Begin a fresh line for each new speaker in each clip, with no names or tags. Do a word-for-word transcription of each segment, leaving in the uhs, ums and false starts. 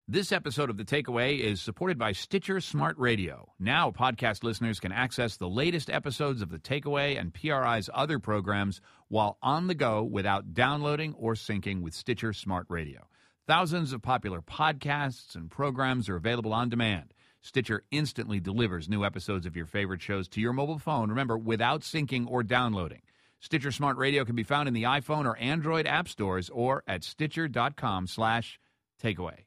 This episode of The Takeaway is supported by Stitcher Smart Radio. Now, podcast listeners can access the latest episodes of The Takeaway and P R I's other programs while on the go without downloading or syncing with Stitcher Smart Radio. Thousands of popular podcasts and programs are available on demand. Stitcher instantly delivers new episodes of your favorite shows to your mobile phone, remember, without syncing or downloading. Stitcher Smart Radio can be found in the iPhone or Android app stores or at stitcher.com slash takeaway.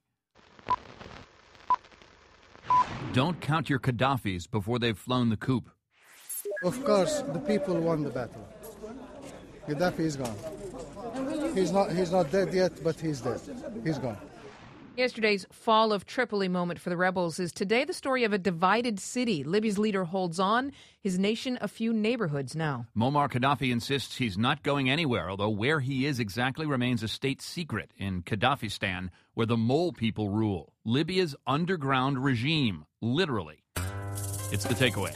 Don't count your Gaddafis before they've flown the coop.
Of course, the people won the battle. Gaddafi is gone. He's not, he's not dead yet, but he's dead. He's gone.
Yesterday's fall of Tripoli moment for the rebels is today the story of a divided city. Libya's leader holds on, his nation a few neighborhoods now.
Muammar Gaddafi insists he's not going anywhere, although where he is exactly remains a state secret in Gaddafistan, where the mole people rule. Libya's underground regime, literally. It's The Takeaway.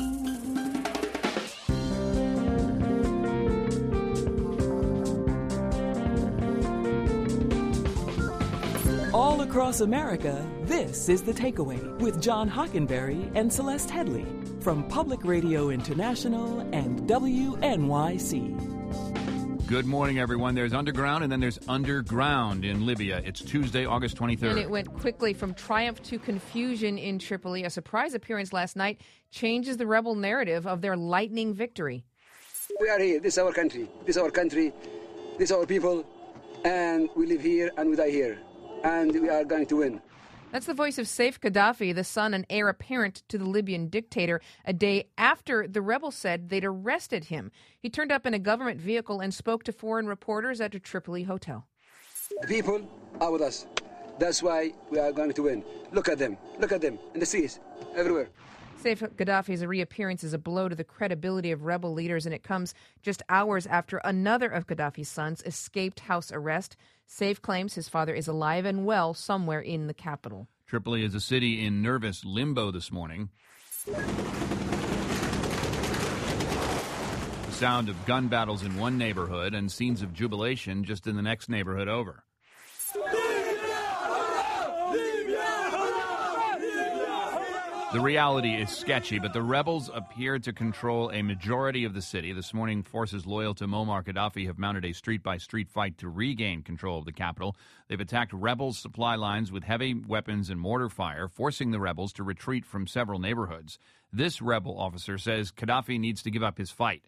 All across America, this is The Takeaway with John Hockenberry and Celeste Headley from Public Radio International and W N Y C.
Good morning, everyone. There's underground and then there's underground in Libya. It's Tuesday, August twenty-third.
And it went quickly from triumph to confusion in Tripoli. A surprise appearance last night changes the rebel narrative of their lightning victory.
We are here. This is our country. This is our country. This is our people. And we live here and we die here. And we are going to win.
That's the voice of Saif Gaddafi, the son and heir apparent to the Libyan dictator, a day after the rebels said they'd arrested him. He turned up in a government vehicle and spoke to foreign reporters at a Tripoli hotel.
The people are with us. That's why we are going to win. Look at them. Look at them in the streets, everywhere.
Saif Gaddafi's reappearance is a blow to the credibility of rebel leaders, and it comes just hours after another of Gaddafi's sons escaped house arrest. Saif claims his father is alive and well somewhere in the capital.
Tripoli is a city in nervous limbo this morning. The sound of gun battles in one neighborhood and scenes of jubilation just in the next neighborhood over. The reality is sketchy, but the rebels appear to control a majority of the city. This morning, forces loyal to Muammar Gaddafi have mounted a street-by-street fight to regain control of the capital. They've attacked rebels' supply lines with heavy weapons and mortar fire, forcing the rebels to retreat from several neighborhoods. This rebel officer says Gaddafi needs to give up his fight.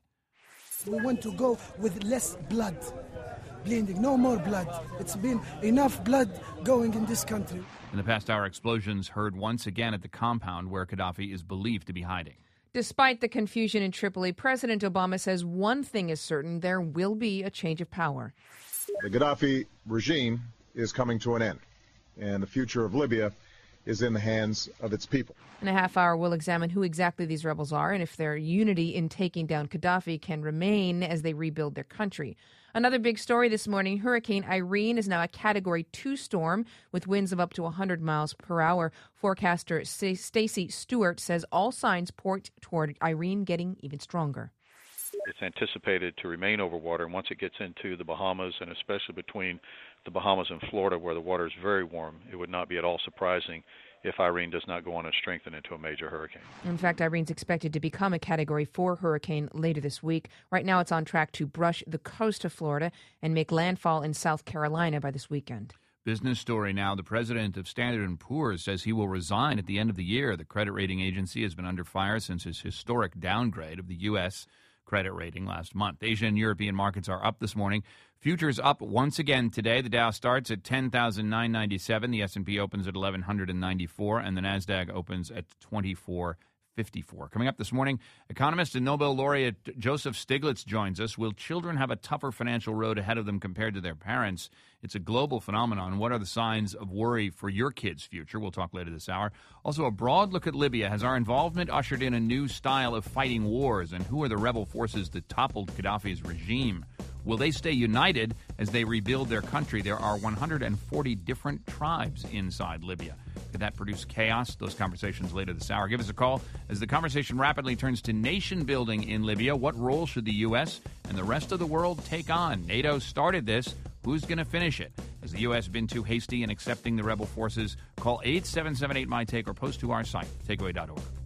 We want to go with less blood, bleeding, no more blood. It's been enough blood going in this country.
In the past hour, explosions heard once again at the compound where Gaddafi is believed to be hiding.
Despite the confusion in Tripoli, President Obama says one thing is certain: there will be a change of power.
The Gaddafi regime is coming to an end, and the future of Libya is in the hands of its people.
In a half hour, we'll examine who exactly these rebels are and if their unity in taking down Gaddafi can remain as they rebuild their country. Another big story this morning, Hurricane Irene is now a Category two storm with winds of up to one hundred miles per hour. Forecaster Stacey Stewart says all signs point toward Irene getting even stronger.
It's anticipated to remain over water, and once it gets into the Bahamas, and especially between the Bahamas and Florida, where the water is very warm, it would not be at all surprising if Irene does not go on and strengthen into a major hurricane.
In fact, Irene's expected to become a Category four hurricane later this week. Right now, it's on track to brush the coast of Florida and make landfall in South Carolina by this weekend.
Business story now. The president of Standard and Poor's says he will resign at the end of the year. The credit rating agency has been under fire since his historic downgrade of the U S credit rating last month. Asia and European markets are up this morning. Futures up once again today. The Dow starts at ten thousand nine hundred ninety-seven. The S and P opens at eleven ninety-four, and the Nasdaq opens at twenty-four fifty-four. Coming up this morning, economist and Nobel laureate Joseph Stiglitz joins us. Will children have a tougher financial road ahead of them compared to their parents? It's a global phenomenon. What are the signs of worry for your kids' future? We'll talk later this hour. Also, a broad look at Libya. Has our involvement ushered in a new style of fighting wars? And who are the rebel forces that toppled Gaddafi's regime? Will they stay united as they rebuild their country? There are one hundred forty different tribes inside Libya. Could that produce chaos? Those conversations later this hour. Give us a call as the conversation rapidly turns to nation building in Libya. What role should the U S and the rest of the world take on? NATO started this. Who's going to finish it? Has the U S been too hasty in accepting the rebel forces? Call eight seven seven eight, M Y T A K E or post to our site, takeaway dot org.